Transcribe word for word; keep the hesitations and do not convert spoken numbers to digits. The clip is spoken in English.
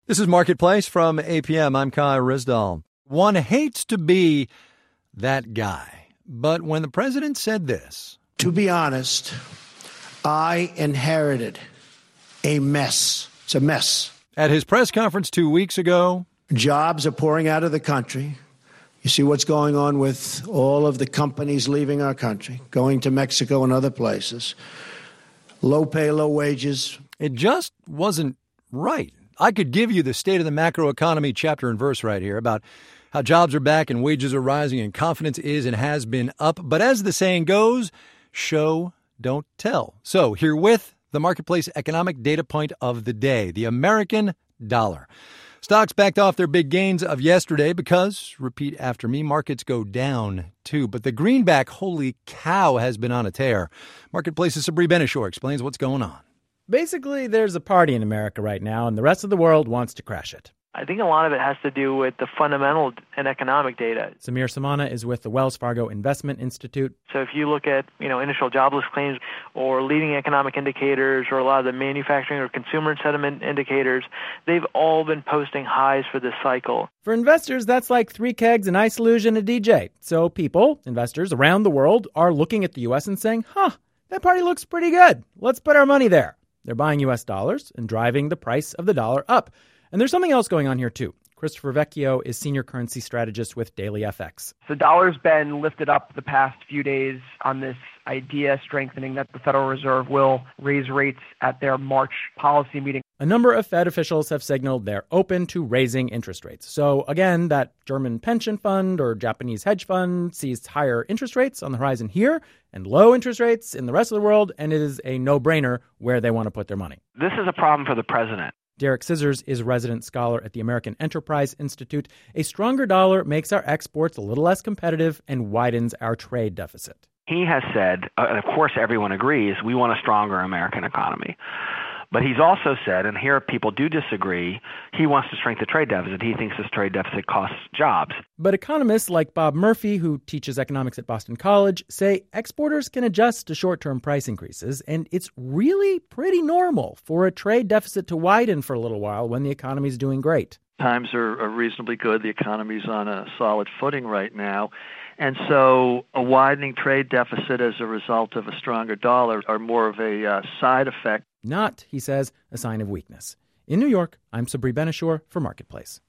This is Marketplace from A P M. I'm Kai Rizdal. One hates to be that guy, but when the president said this... To be honest, I inherited a mess. It's a mess. At his press conference two weeks ago... Jobs are pouring out of the country. You see what's going on with all of the companies leaving our country, going to Mexico and other places. Low pay, low wages. It just wasn't right. I could give you the state of the macroeconomy chapter and verse right here about how jobs are back and wages are rising and confidence is and has been up. But as the saying goes, show, don't tell. So herewith, the Marketplace economic data point of the day, the American dollar. Stocks backed off their big gains of yesterday because, repeat after me, markets go down too. But the greenback, holy cow, has been on a tear. Marketplace's Sabri Benishore explains what's going on. Basically, there's a party in America right now, and the rest of the world wants to crash it. I think a lot of it has to do with the fundamental and economic data. Samir Samana is with the Wells Fargo Investment Institute. So if you look at, you know, initial jobless claims or leading economic indicators or a lot of the manufacturing or consumer sentiment indicators, they've all been posting highs for this cycle. For investors, that's like three kegs, an ice luge, and a D J. So people, investors around the world, are looking at the U S and saying, huh, that party looks pretty good. Let's put our money there. They're buying U S dollars and driving the price of the dollar up. And there's something else going on here, too. Christopher Vecchio is senior currency strategist with Daily F X. The dollar's been lifted up the past few days on this idea strengthening that the Federal Reserve will raise rates at their March policy meeting. A number of Fed officials have signaled they're open to raising interest rates. So again, that German pension fund or Japanese hedge fund sees higher interest rates on the horizon here and low interest rates in the rest of the world, and it is a no-brainer where they want to put their money. This is a problem for the president. Derek Scissors is resident scholar at the American Enterprise Institute. A stronger dollar makes our exports a little less competitive and widens our trade deficit. He has said, uh, and of course everyone agrees, we want a stronger American economy. But he's also said, and here people do disagree, he wants to shrink the trade deficit. He thinks this trade deficit costs jobs. But economists like Bob Murphy, who teaches economics at Boston College, say exporters can adjust to short-term price increases, and it's really pretty normal for a trade deficit to widen for a little while when the economy's doing great. Times are, are reasonably good. The economy's on a solid footing right now. And so a widening trade deficit as a result of a stronger dollar are more of a uh, side effect. Not, he says, a sign of weakness. In New York, I'm Sabri Benishore for Marketplace.